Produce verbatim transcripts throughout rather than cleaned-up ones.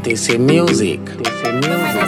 T C Music. T C Music.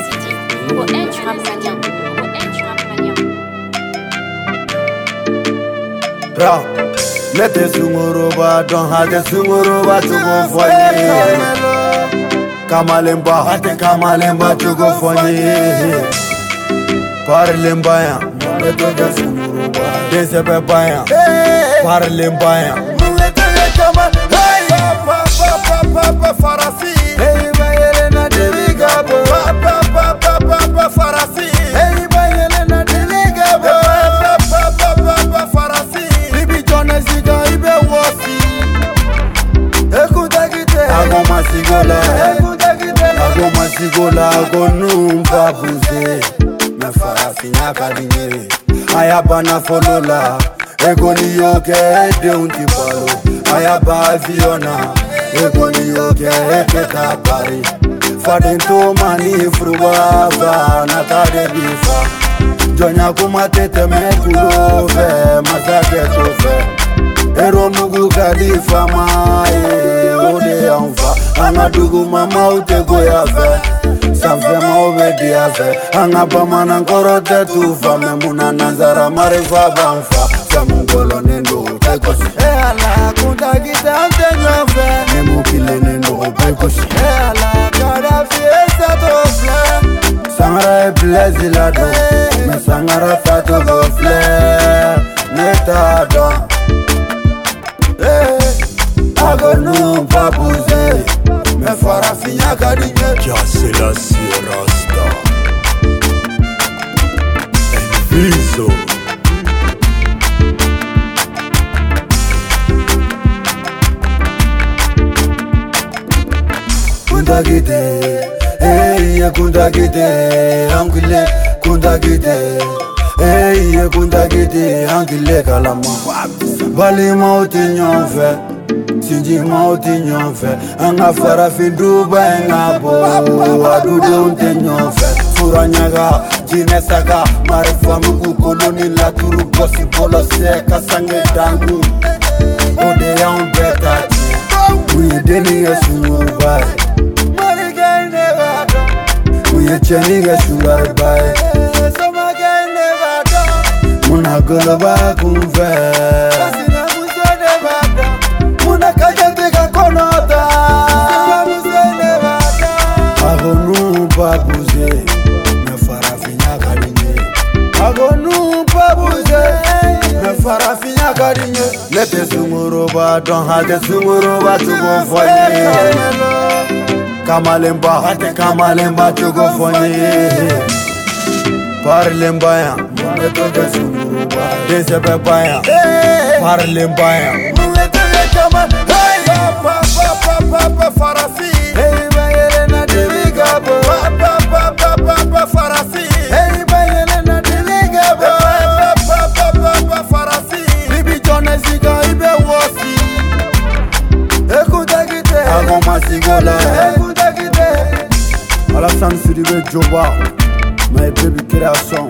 Bro, let the sumuruba don't have the sumuruba to go for you. Kamalemba, hate Kamalemba to go for you. Parlemba ya, muleto the sumuruba. Desebe baya, parlemba ya. Muleto the kama, hey, papa, papa, papa, farasi. Hey, bayele na deviga bo. Papa, papa, papa, farasi. Hey, bayele na deviga bo. Papa, papa, papa, farasi. Bibi John Ziga ibe wasi. Ekuta kite, ago masigola. Ekuta kite, ago masigola, ago numpa buze. Me farasi nyaka dinye. Ayaba na folola. Ego ni yoke de unti palo. Ayaba Fiona. Ego ni yoke eketa pari. Fadento mani fruba na kade bifa. Jonya kumatete mekulove masake tofe. Ero mugu kadifa mae ode anfa. Anadugu mama utego ya fe. Sanfe maobedi ya fe. Angaba nkoro tetufa. Memuna nanzara marefa banfa. Samungolo nendo utekosi. E ala kundagita ante nyofe. Nemu kile nendo utekosi. E ala kada fiesta tofle. Sangara e plezi lado. Me sangara fato gofle. Neta do. Ago nou papuze. Me fara finya kadinye. Kase la Rasta Enviso. Kundagite, hey, kundagite, angile, kundagite, hey, kundagite, angile kalama. Bali mauti nyonfe, sinji mauti nyonfe, anga fara finduba engabo, adude unte nyonfe. Furanyaga, jinesaga, marifamu kukoloni la turu bosi polo seka sange dangu. Ode ya umbetati, uyedeni ya sumurubai. Uye cheni ga sugar bay. Sama ga never done. Muna goloba kunfe. Asina muso never done. Muna kajate ga konota. Asina muso never done. Agonu babuze. Me fara finya kadinye. Agonu babuze. Me fara finya kadinye. Let the sumuruba don't have the sumuruba to go for you. Kamalemba, hate Kamalemba to go for you. Parlemba ya, muleto de sumuruba. Desebe baya, parlemba ya. Muleto de kama, hey, papa, papa, papa, farasi. Hey, bayele na deviga bo. Papa, papa, papa, farasi. Hey, bayele na deviga bo. Papa, papa, papa, farasi. Bibi John Ziga ibe wasi. Ekuta kite, ago masigola. Alassane Sidibé Joba, my baby création.